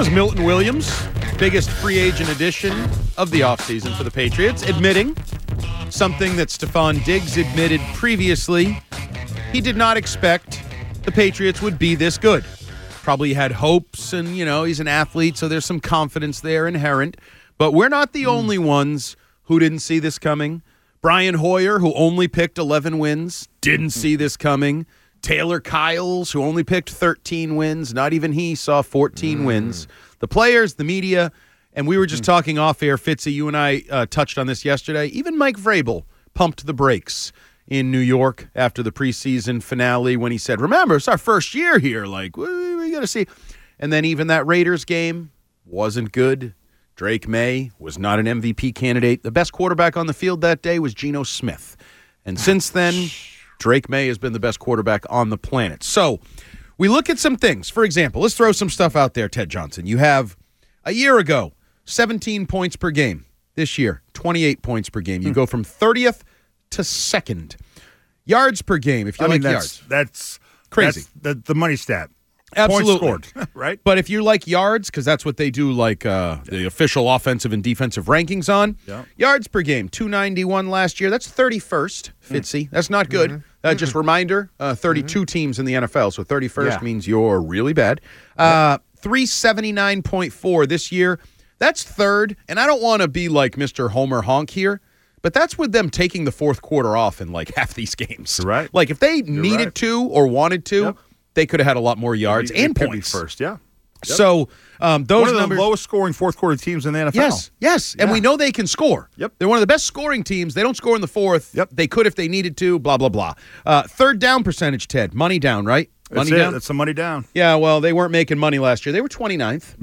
was Milton Williams, biggest free agent addition of the offseason for the Patriots, admitting something that Stephon Diggs admitted previously. He did not expect the Patriots would be this good. Probably had hopes, and, he's an athlete, so there's some confidence there inherent. But we're not the only ones who didn't see this coming. Brian Hoyer, who only picked 11 wins, didn't see this coming. Taylor Kyles, who only picked 13 wins, not even he saw 14 wins. The players, the media, and we were just talking off air, Fitzy, you and I touched on this yesterday. Even Mike Vrabel pumped the brakes in New York after the preseason finale when he said, remember, it's our first year here. Like, we got to see. And then even that Raiders game wasn't good. Drake May was not an MVP candidate. The best quarterback on the field that day was Geno Smith. And since then, Drake May has been the best quarterback on the planet. So we look at some things. For example, let's throw some stuff out there, Ted Johnson. You have a year ago, 17 points per game. This year, 28 points per game. You go from 30th to 2nd. Yards per game, if you like yards. That's crazy. That's the money stat. Absolutely. Points scored, right? But if you like yards, because that's what they do the official offensive and defensive rankings on, yards per game, 291 last year. That's 31st, Fitzy. That's not good. Just reminder, 32 teams in the NFL, so 31st means you're really bad. 379.4 this year. That's 3rd, and I don't want to be like Mr. Homer Honk here, but that's with them taking the fourth quarter off in like half these games. Right. Like if they needed to or wanted to, they could have had a lot more yards and points. First, yeah. Yep. So those one of numbers, the lowest scoring fourth quarter teams in the NFL. Yes. And we know they can score. Yep. They're one of the best scoring teams. They don't score in the fourth. Yep. They could if they needed to, blah, blah, blah. Third down percentage, Ted. Money down, right? Money down? That's the money down. Yeah, well, they weren't making money last year. They were 29th,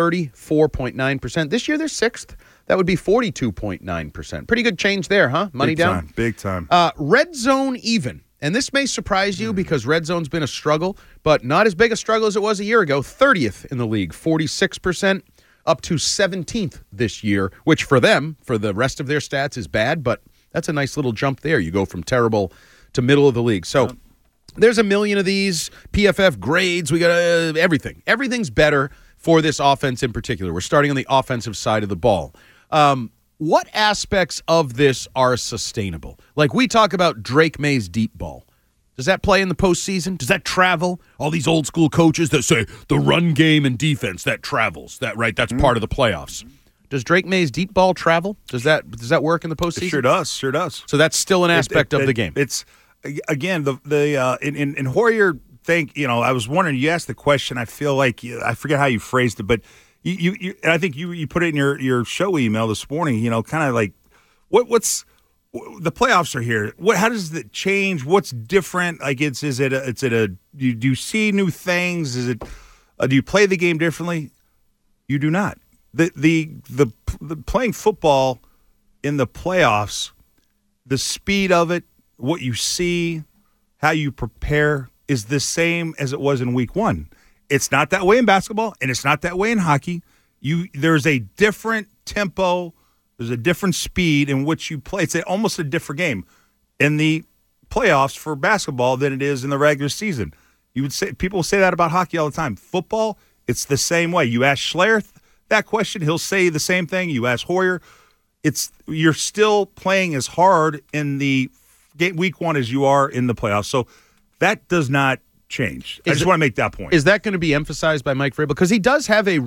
34.9%. This year they're 6th. That would be 42.9%. Pretty good change there, huh? Money down? Big time. Red zone even. And this may surprise you because red zone's been a struggle, but not as big a struggle as it was a year ago. 30th in the league, 46%, up to 17th this year, which for them, for the rest of their stats, is bad, but that's a nice little jump there. You go from terrible to middle of the league. So there's a million of these PFF grades. We got everything. Everything's better for this offense in particular. We're starting on the offensive side of the ball. What aspects of this are sustainable? Like we talk about Drake May's deep ball. Does that play in the postseason? Does that travel? All these old school coaches that say the run game and defense, that travels. That's part of the playoffs. Does Drake May's deep ball travel? Does that work in the postseason? It sure does. So that's still an aspect of the game. It's again in Hoyer I was wondering, you asked the question, I feel like I forget how you phrased it, but You and I think you put it in your show email this morning. Kind of like what's the playoffs are here. How does it change? What's different? Like do you see new things? Is it do you play the game differently? You do not. The playing football in the playoffs, the speed of it, what you see, how you prepare is the same as it was in week one. It's not that way in basketball, and it's not that way in hockey. There's a different tempo, there's a different speed in which you play. It's almost a different game in the playoffs for basketball than it is in the regular season. People say that about hockey all the time. Football, it's the same way. You ask Schleyer that question, he'll say the same thing. You ask Hoyer, you're still playing as hard in the game week one as you are in the playoffs. So that does not change. I just want to make that point. Is that going to be emphasized by Mike Vrabel? Because he does have he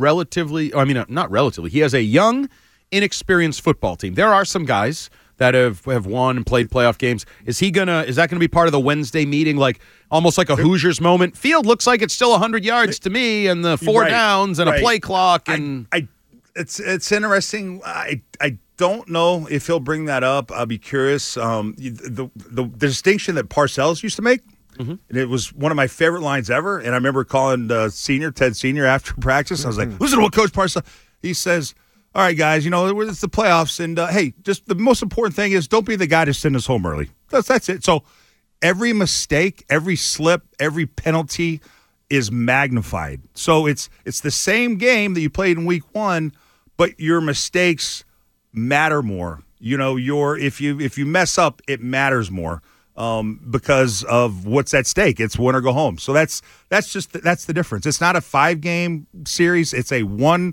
has a young, inexperienced football team. There are some guys that have won and played playoff games. Is that going to be part of the Wednesday meeting, like almost like a Hoosiers moment? Field looks like it's still 100 yards to me, and the four downs and a play clock. And it's interesting. I don't know if he'll bring that up. I'll be curious. The distinction that Parcells used to make. Mm-hmm. And it was one of my favorite lines ever. And I remember calling Ted Senior after practice. I was like, listen to what Coach Parcells, he says, all right, guys, it's the playoffs. And, hey, just the most important thing is don't be the guy to send us home early. That's it. So every mistake, every slip, every penalty is magnified. So it's the same game that you played in week one, but your mistakes matter more. If you mess up, it matters more. because of what's at stake. It's win or go home. So that's the difference. It's not a 5-game series. It's a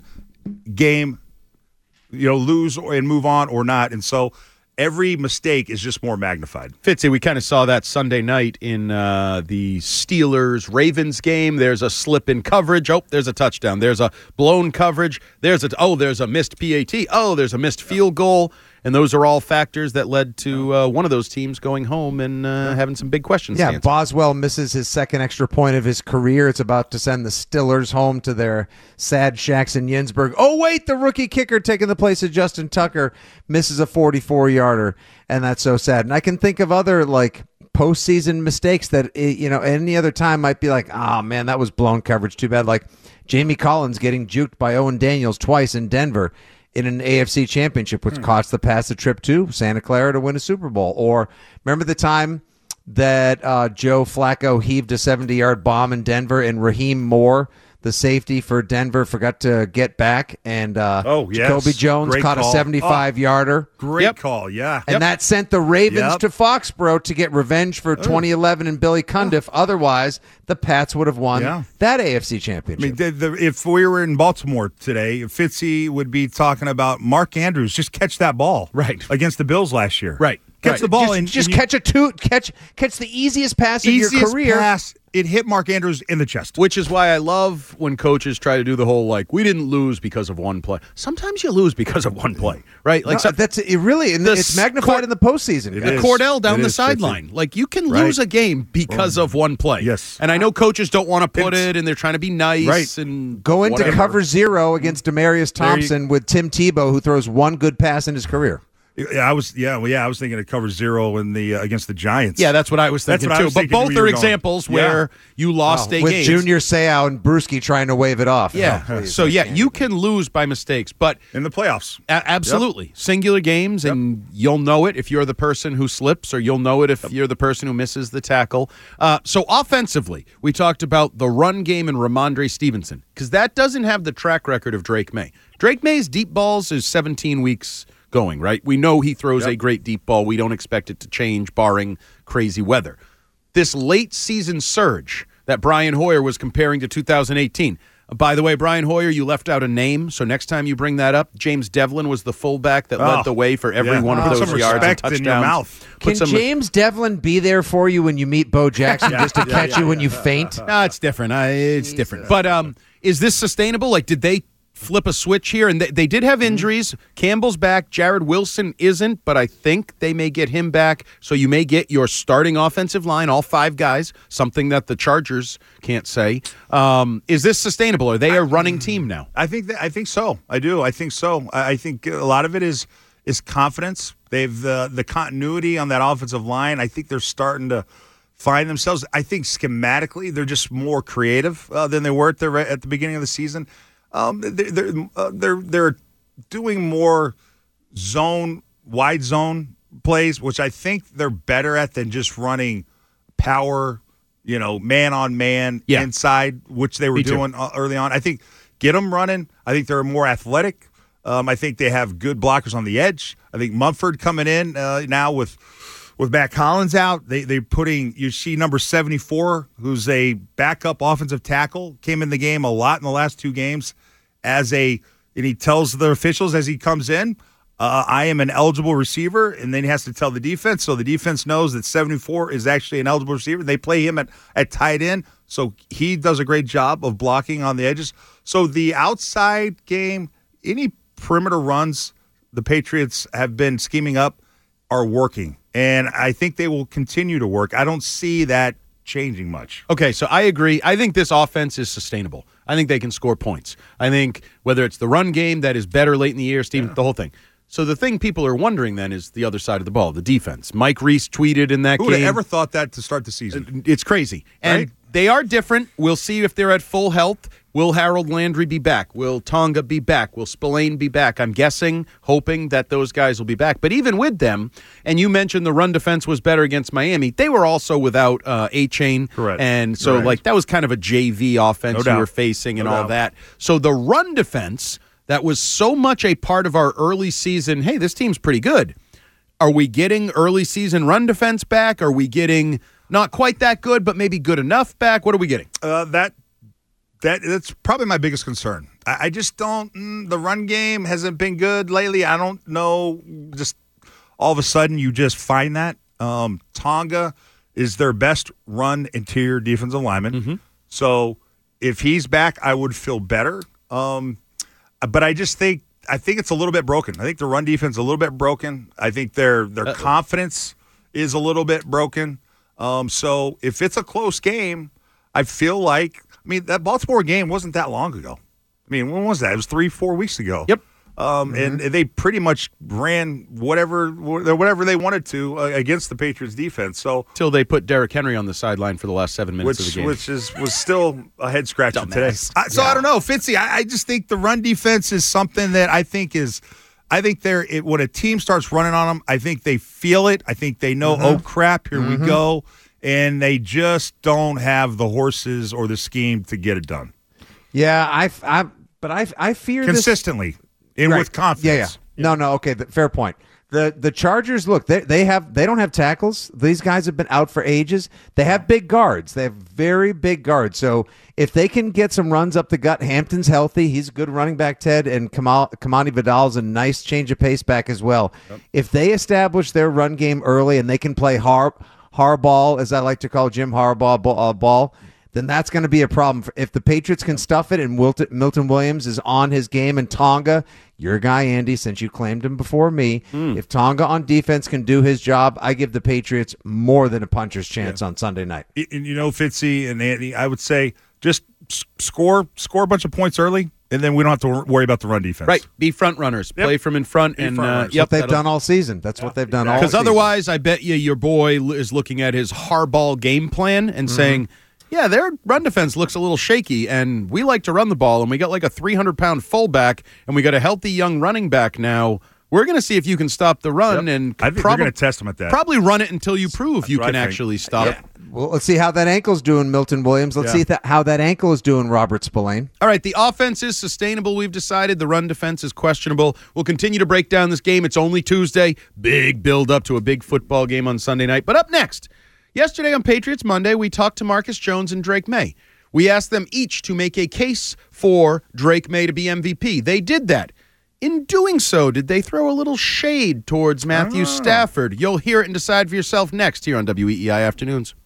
1-game, lose and move on or not. And so every mistake is just more magnified. Fitzy, we kind of saw that Sunday night in the Steelers-Ravens game. There's a slip in coverage. Oh, there's a touchdown. There's a blown coverage. There's a missed PAT. Oh, there's a missed field goal. And those are all factors that led to one of those teams going home and having some big questions. Yeah, Boswell misses his second extra point of his career. It's about to send the Steelers home to their sad shacks in Yinsburg. Oh, wait, the rookie kicker taking the place of Justin Tucker misses a 44-yarder, and that's so sad. And I can think of other, postseason mistakes that, any other time might be like, oh, man, that was blown coverage. Too bad. Like Jamie Collins getting juked by Owen Daniels twice in Denver in an AFC championship, which cost the Pats a trip to Santa Clara to win a Super Bowl. Or remember the time that Joe Flacco heaved a 70-yard bomb in Denver and Raheem Moore, the safety for Denver, forgot to get back, and Jacoby Jones caught a 75-yarder. Great call, yeah. And that sent the Ravens to Foxborough to get revenge for 2011 and Billy Cundiff. Otherwise, the Pats would have won that AFC championship. I mean, if we were in Baltimore today, Fitzy would be talking about Mark Andrews. Just catch that ball against the Bills last year. Right. Catch the ball and just catch the easiest pass of your career. Pass, it hit Mark Andrews in the chest. Which is why I love when coaches try to do the whole we didn't lose because of one play. Sometimes you lose because of one play, right? That's it. Really, and it's magnified in the postseason. The Cordell down the sideline, you can lose a game because of one play. Yes, and I know coaches don't want to put it, and they're trying to be nice and go into cover zero against Demaryius Thompson with Tim Tebow, who throws one good pass in his career. I was thinking of cover zero in the against the Giants. Yeah, that's what I was thinking too. But both are examples where you lost a game. With Junior Seau and Bruschi trying to wave it off. Yeah. You can lose by mistakes, but in the playoffs. Absolutely. Singular games, and you'll know it if you're the person who slips, or you'll know it if you're the person who misses the tackle. So offensively, we talked about the run game and Ramondre Stevenson, because that doesn't have the track record of Drake May. Drake May's deep balls is 17 weeks going, right? We know he throws a great deep ball. We don't expect it to change, barring crazy weather. This late season surge that Brian Hoyer was comparing to 2018. By the way, Brian Hoyer, you left out a name, so next time you bring that up, James Devlin was the fullback that led the way for every one of those yards and touchdowns. In your mouth. Can James Devlin be there for you when you meet Bo Jackson just to catch you when you faint? No, it's different. It's different. But is this sustainable? Did they flip a switch here? And they did have injuries. Campbell's back. Jared Wilson isn't, but I think they may get him back. So you may get your starting offensive line, all 5 guys, something that the Chargers can't say. Is this sustainable? Are they a running team now? I think so. I do. I think so. I think a lot of it is confidence. They've the continuity on that offensive line. I think they're starting to find themselves. I think schematically they're just more creative than they were at the beginning of the season. They're doing more wide zone plays, which I think they're better at than just running power, man on man inside, which they were doing early on. I think get them running. I think they're more athletic. I think they have good blockers on the edge. I think Mumford coming in now with Matt Collins out, you see number 74, who's a backup offensive tackle, came in the game a lot in the last 2 games and he tells the officials as he comes in, I am an eligible receiver, and then he has to tell the defense, so the defense knows that 74 is actually an eligible receiver. They play him at tight end, so he does a great job of blocking on the edges. So the outside game, any perimeter runs the Patriots have been scheming up are working. And I think they will continue to work. I don't see that changing much. Okay, so I agree. I think this offense is sustainable. I think they can score points. I think whether it's the run game that is better late in the year, Steve, the whole thing. So the thing people are wondering then is the other side of the ball, the defense. Mike Reese tweeted in that game. Who would have ever thought that to start the season? It's crazy. And they are different. We'll see if they're at full health. Will Harold Landry be back? Will Tonga be back? Will Spillane be back? I'm guessing, hoping that those guys will be back. But even with them, and you mentioned the run defense was better against Miami, they were also without A-Chain. Correct. And so, that was kind of a JV offense you were facing and all that. So the run defense that was so much a part of our early season, hey, this team's pretty good. Are we getting early season run defense back? Are we getting not quite that good, but maybe good enough back? What are we getting? That's probably my biggest concern. I just don't. The run game hasn't been good lately. I don't know. Just all of a sudden, you just find that Tonga is their best run interior defensive lineman. Mm-hmm. So if he's back, I would feel better. But I think it's a little bit broken. I think the run defense is a little bit broken. I think their confidence is a little bit broken. So if it's a close game, I feel like, that Baltimore game wasn't that long ago. When was that? It was 3-4 weeks ago. Yep. And they pretty much ran whatever they wanted to against the Patriots defense. So till they put Derrick Henry on the sideline for the last 7 minutes of the game, which was still a head scratcher today. I don't know, Fitzy. I just think the run defense is something that I think when a team starts running on them, I think they feel it. I think they know, oh crap, here we go, and they just don't have the horses or the scheme to get it done. Yeah, I fear consistently. And with confidence. Yeah. No, okay, fair point. The Chargers, look, they don't have tackles. These guys have been out for ages. They have big guards. They have very big guards. So if they can get some runs up the gut, Hampton's healthy. He's a good running back, Ted, and Kamani Vidal's a nice change of pace back as well. Yep. If they establish their run game early and they can play hardball, as I like to call Jim Harbaugh ball, then that's going to be a problem. If the Patriots can stuff it and Milton Williams is on his game and Tonga, your guy, Andy, since you claimed him before me, if Tonga on defense can do his job, I give the Patriots more than a puncher's chance on Sunday night. Fitzy and Andy, I would say just score a bunch of points early, and then we don't have to worry about the run defense. Right. Be front runners. Yep. Play from in front. And that's what they've done all season. That's what they've done all season. Because otherwise, I bet you your boy is looking at his Harbaugh game plan and saying, yeah, their run defense looks a little shaky, and we like to run the ball, and we got like a 300-pound fullback, and we got a healthy young running back now. We're going to see if you can stop the run, and I think we're going to test them at that. Probably run it until you prove you can actually stop it. Well, let's see how that ankle's doing, Milton Williams. Let's see how that ankle is doing, Robert Spillane. All right, the offense is sustainable, we've decided. The run defense is questionable. We'll continue to break down this game. It's only Tuesday. Big build-up to a big football game on Sunday night. But up next, yesterday on Patriots Monday, we talked to Marcus Jones and Drake May. We asked them each to make a case for Drake May to be MVP. They did that. In doing so, did they throw a little shade towards Matthew Stafford? You'll hear it and decide for yourself next here on WEEI Afternoons.